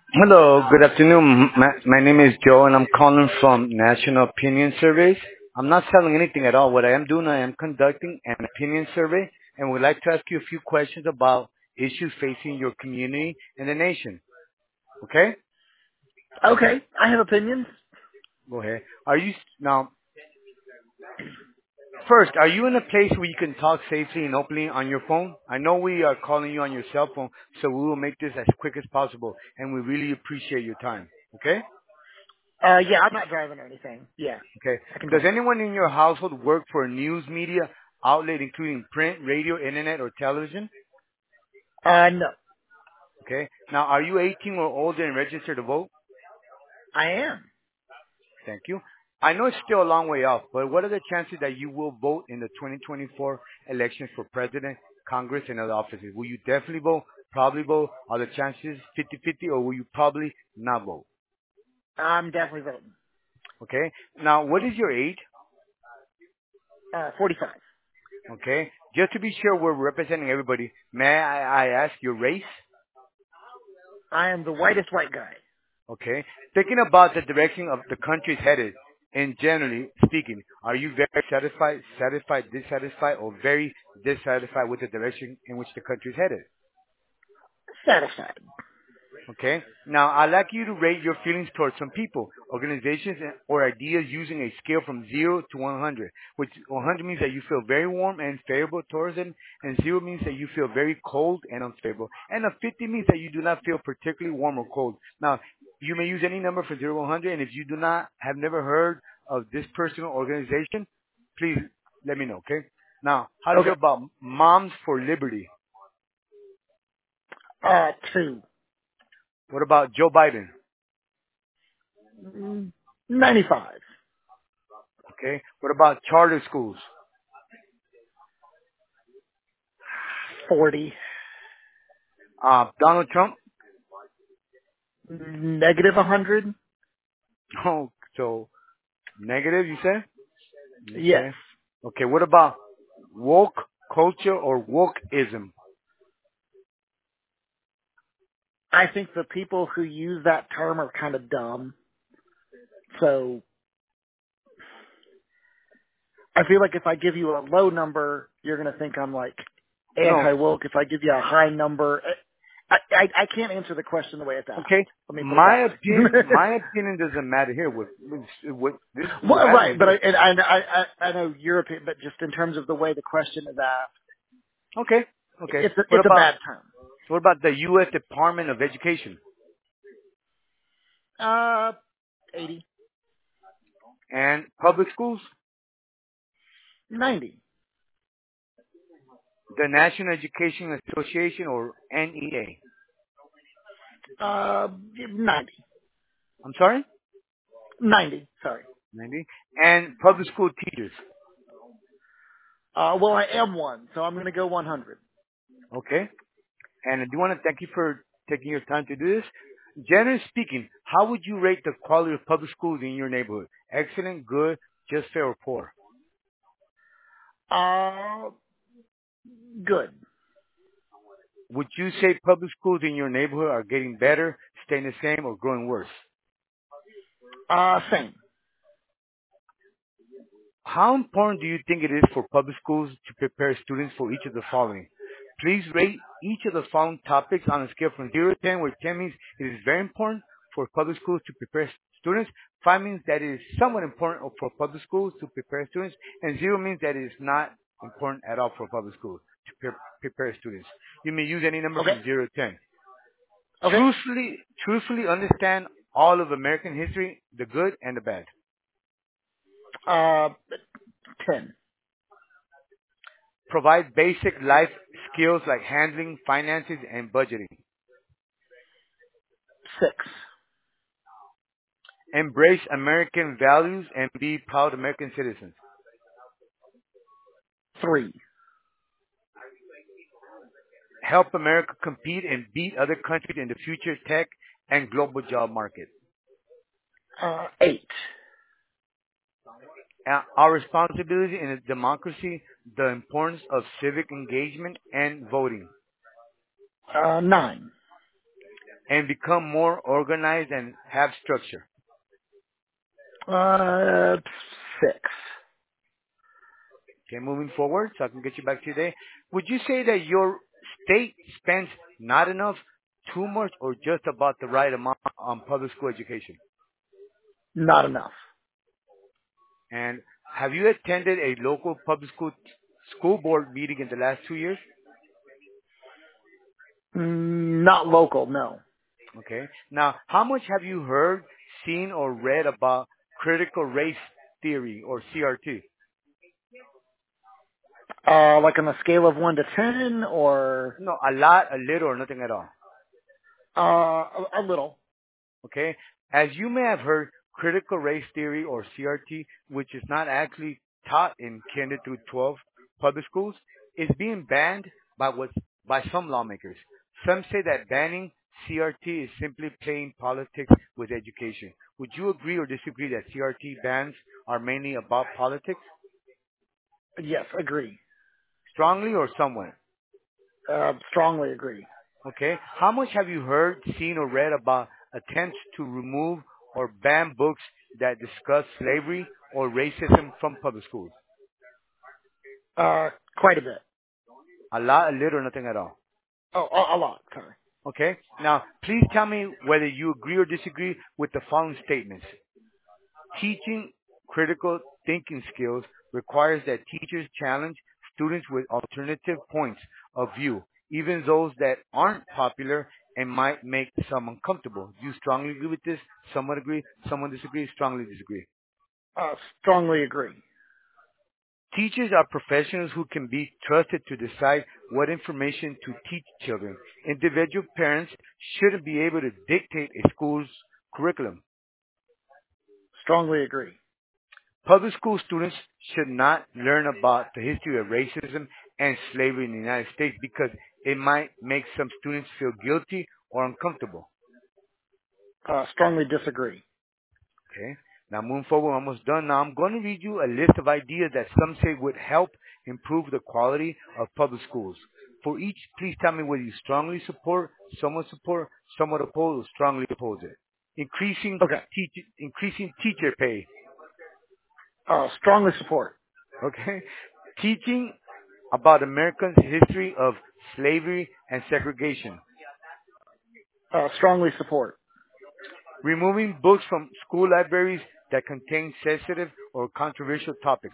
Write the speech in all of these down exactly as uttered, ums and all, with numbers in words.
Hello, good afternoon. My, my name is Joe and I'm calling from National Opinion Surveys. I'm not selling anything at all. What I am doing, I am conducting an opinion survey and would like to ask you a few questions about issues facing your community and the nation. Okay? Okay, I have opinions. Go ahead. Are you, now, first, are you in a place where you can talk safely and openly on your phone? I know we are calling you on your cell phone, so we will make this as quick as possible and we really appreciate your time. Okay? Uh, yeah, I'm not driving or anything. Yeah, Okay. I can Does talk. anyone in your household work for a news media outlet, including print, radio, internet, or television? Uh, no, Okay. Now, are you eighteen or older and registered to vote? I am. Thank you. I know it's still a long way off, but what are the chances that you will vote in the twenty twenty-four elections for president, Congress, and other offices? Will you definitely vote, probably vote? Are the chances fifty-fifty, or will you probably not vote? I'm definitely voting. Okay. Now, what is your age? Uh, forty-five. Okay. Just to be sure we're representing everybody, may I, I ask your race? I am the whitest white guy. Okay. Thinking about the direction of the country is headed, and generally speaking, are you very satisfied, satisfied, dissatisfied, or very dissatisfied with the direction in which the country is headed? Satisfied. Okay. Now, I'd like you to rate your feelings towards some people, organizations, and- or ideas using a scale from zero to one hundred, which one hundred means that you feel very warm and favorable towards them, and zero means that you feel very cold and unfavorable, and a fifty means that you do not feel particularly warm or cold. Now, you may use any number from zero to one hundred, and if you do not have never heard of this person or organization, please let me know, okay? Now, how do you feel Okay. about Moms for Liberty? Uh, two. What about Joe Biden? Mm, ninety-five. Okay. What about charter schools? forty. Uh, Donald Trump? Negative one hundred. Oh, so negative, you say? Yes. Okay. Okay, what about woke culture or wokeism? I think the people who use that term are kind of dumb. So I feel like if I give you a low number, you're going to think I'm like No. anti-woke. If I give you a high number, I, I, I can't answer the question the way it's asked. Okay. Let me put it My that opinion, way. my opinion doesn't matter here. What, what, this, what Well, matters right, is but I, this. and I, I, I I know your opinion, but just in terms of the way the question is asked, Okay. Okay. it's a, What it's a about, bad term. what about the U S. Department of Education Uh, eighty, and public schools? ninety, The National Education Association or N E A? uh, ninety, I'm sorry? ninety. Sorry. ninety. And public school teachers? Uh, well, I am one, so I'm going to go one hundred. Okay. And I do want to thank you for taking your time to do this. Generally speaking, how would you rate the quality of public schools in your neighborhood? Excellent, good, just fair, or poor? Uh, good. Would you say public schools in your neighborhood are getting better, staying the same, or growing worse? Uh, same. How important do you think it is for public schools to prepare students for each of the following? Please rate each of the following topics on a scale from zero to ten, where ten means it is very important for public schools to prepare students, five means that it is somewhat important for public schools to prepare students, and zero means that it is not important at all for public schools to pre- prepare students. You may use any number Okay. from zero to ten. Okay. Truthfully, truthfully understand all of American history, the good and the bad. Uh, ten, Provide basic life skills like handling, finances, and budgeting. six, Embrace American values and be proud American citizens. three, Help America compete and beat other countries in the future tech and global job market. uh, eight, Uh, Our responsibility in a democracy, the importance of civic engagement and voting. uh, nine, and become more organized and have structure? Uh, six. Okay, moving forward, so I can get you back to your day. Would you say that your state spends not enough, too much, or just about the right amount on public school education? Not enough. And have you attended a local public school school board meeting in the last two years? Mm, not local, no. Okay. Now, how much have you heard, seen, or read about critical race theory or C R T? Uh, like on a scale of one to ten, or No, a lot, a little, or nothing at all. uh, a, a little. Okay? As you may have heard, critical race theory or C R T, which is not actually taught in kinder through twelve public schools, is being banned by what by some lawmakers. Some say that banning C R T is simply playing politics with education. Would you agree or disagree that C R T bans are mainly about politics? Yes, agree. Strongly or somewhat? Uh, strongly agree. Okay. How much have you heard, seen, or read about attempts to remove or ban books that discuss slavery or racism from public schools? Uh, quite a bit. A lot, a little, nothing at all. Oh, a, a lot. Sorry. Okay. Now, please tell me whether you agree or disagree with the following statements. Teaching critical thinking skills requires that teachers challenge students with alternative points of view, even those that aren't popular and might make some uncomfortable. Do you strongly agree with this? Someone agree? Someone disagree? Strongly disagree. Uh, strongly agree. Teachers are professionals who can be trusted to decide what information to teach children. Individual parents shouldn't be able to dictate a school's curriculum. Strongly agree. Public school students should not learn about the history of racism and slavery in the United States because it might make some students feel guilty or uncomfortable. Uh, strongly disagree. Okay. Now moving forward, we're almost done. Now I'm going to read you a list of ideas that some say would help improve the quality of public schools. For each, please tell me whether you strongly support, somewhat support, somewhat oppose, or strongly oppose it. Increasing Okay. teach, increasing teacher pay. Uh, strongly support. Okay. Teaching about Americans' history of slavery and segregation. Uh, strongly support. Removing books from school libraries that contain sensitive or controversial topics.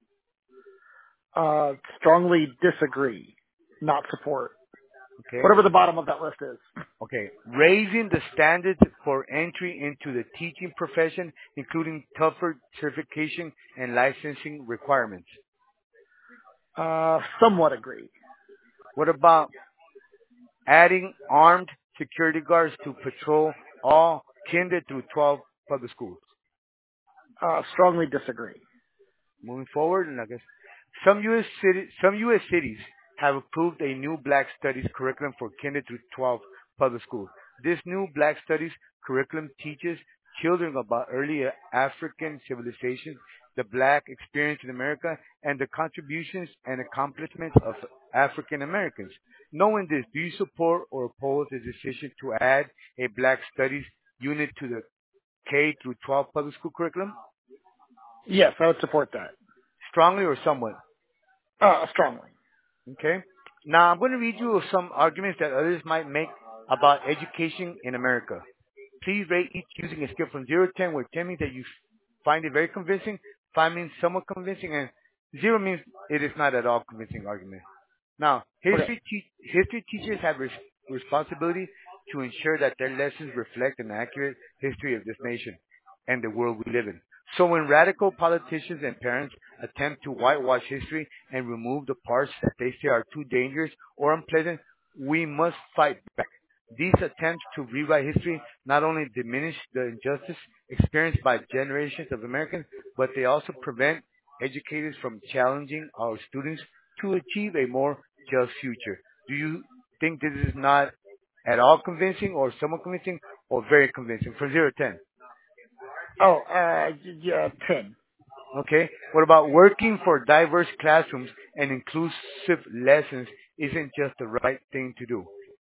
Uh, strongly disagree. Not support. Okay. Whatever the bottom of that list is. Okay. Raising the standards for entry into the teaching profession, including tougher certification and licensing requirements. Uh, somewhat agree. What about adding armed security guards to patrol all kinder through twelve public schools? Uh, strongly disagree. Moving forward, and I guess some U S cities, some U S cities have approved a new Black Studies curriculum for kinder through twelve public schools. This new Black Studies curriculum teaches children about early African civilizations, the Black experience in America, and the contributions and accomplishments of African Americans. Knowing this, do you support or oppose the decision to add a Black Studies unit to the K through twelve public school curriculum? Yes, I would support that. Strongly or somewhat? Uh, strongly. Okay. Now I'm going to read you some arguments that others might make about education in America. Please rate each using a scale from zero to ten, where ten means that you find it very convincing, five means somewhat convincing, and zero means it is not at all convincing argument. Now, Okay. history, te- history teachers have res- responsibility to ensure that their lessons reflect an accurate history of this nation and the world we live in. So when radical politicians and parents attempt to whitewash history and remove the parts that they say are too dangerous or unpleasant, we must fight back. These attempts to rewrite history not only diminish the injustice experienced by generations of Americans, but they also prevent educators from challenging our students to achieve a more just future. Do you think this is not at all convincing or somewhat convincing or very convincing? From zero to ten. Oh, uh, y- yeah, ten. Okay. What about working for diverse classrooms and inclusive lessons isn't just the right thing to do.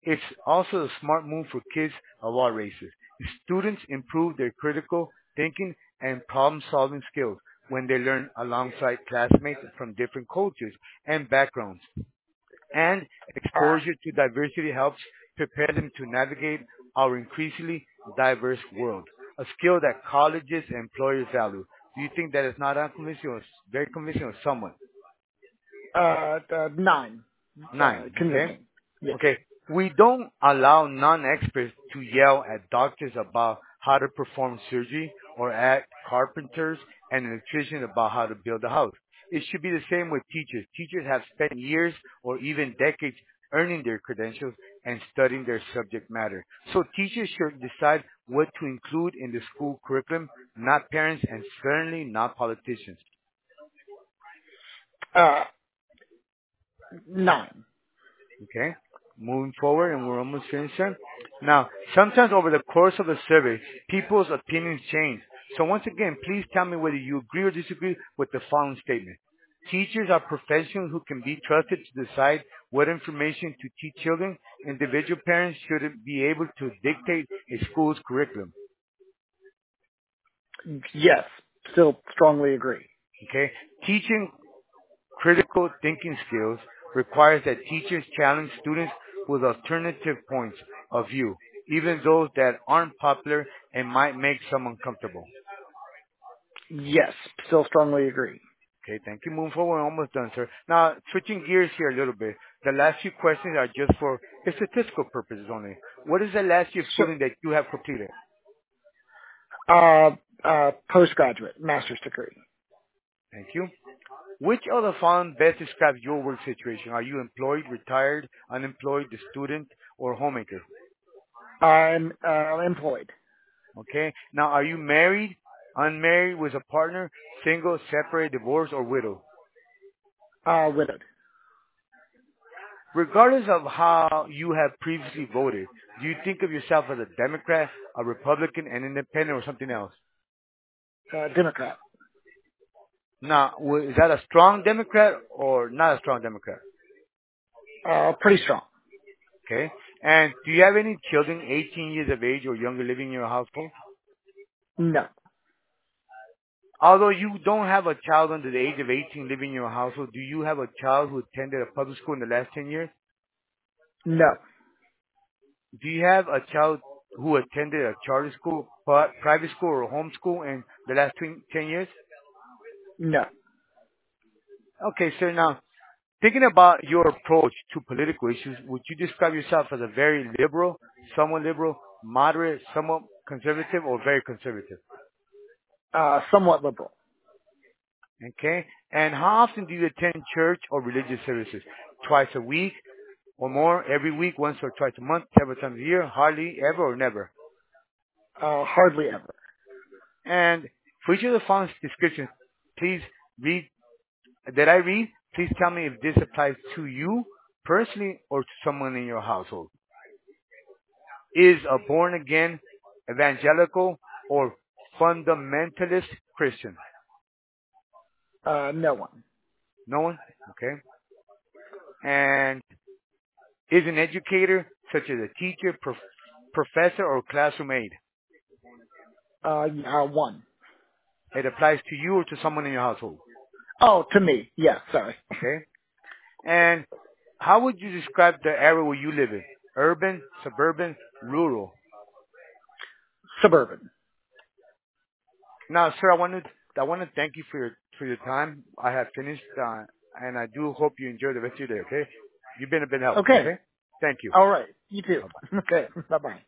It's also a smart move for kids of all races. Students improve their critical thinking and problem solving skills when they learn alongside classmates from different cultures and backgrounds. And Uh, exposure to diversity helps prepare them to navigate our increasingly diverse world, a skill that colleges and employers value. Do you think that is not unconvincing or s- very convincing or somewhat? uh, uh, nine. Uh, Nine, okay? convincing. Yes. Okay, we don't allow non-experts to yell at doctors about how to perform surgery or at carpenters and electricians about how to build a house. It should be the same with teachers. Teachers have spent years or even decades earning their credentials and studying their subject matter. So teachers should decide what to include in the school curriculum, not parents and certainly not politicians. Uh, nine. Okay. Moving forward, and we're almost finished here. Now, sometimes over the course of a survey, people's opinions change. So once again, please tell me whether you agree or disagree with the following statement. Teachers are professionals who can be trusted to decide what information to teach children. Individual parents shouldn't be able to dictate a school's curriculum. Yes. Still strongly agree. Okay? Teaching critical thinking skills requires that teachers challenge students with alternative points of view, even those that aren't popular and might make some uncomfortable. Yes. Still strongly agree. Okay, thank you. Moving forward, we're almost done, sir. Now, switching gears here a little bit. The last few questions are just for statistical purposes only. What is the last year of So, schooling that you have completed? uh, uh, postgraduate, master's degree. Thank you. Which of the following best describes your work situation? Are you employed, retired, unemployed, a student, or homemaker? I'm, uh, employed. Okay. Now, are you married, unmarried, with a partner, single, separate, divorced, or widowed? Uh, widowed. Regardless of how you have previously voted, do you think of yourself as a Democrat, a Republican, an independent, or something else? Uh, Democrat. Now, wa- is that a strong Democrat or not a strong Democrat? Uh, pretty strong. Okay. And do you have any children eighteen years of age or younger living in your household? No. Although you don't have a child under the age of eighteen living in your household, do you have a child who attended a public school in the last ten years? No. Do you have a child who attended a charter school, pri- private school, or home school in the last twen- ten years? No. Okay, sir. Now, thinking about your approach to political issues, would you describe yourself as a very liberal, somewhat liberal, moderate, somewhat conservative, or very conservative? Uh, somewhat liberal. Okay. And how often do you attend church or religious services? Twice a week or more, every week, once or twice a month, several times a year, hardly, ever, or never? Uh, hardly ever. And for each of the following descriptions, please read that I read, please tell me if this applies to you personally or to someone in your household. Is a born again evangelical or fundamentalist Christian? Uh, no one. No one? Okay. And is an educator, such as a teacher, prof- professor, or classroom aide? Uh, uh, one. It applies to you or to someone in your household. Oh, to me. Yeah, sorry. Okay. And how would you describe the area where you live in? Urban, suburban, rural? Suburban. Now, sir, I want to I want to thank you for your for your time. I have finished, uh, and I do hope you enjoy the rest of your day. Okay, you've been a big help. Okay. Okay, thank you. All right. You too. Bye bye. Okay. Bye bye.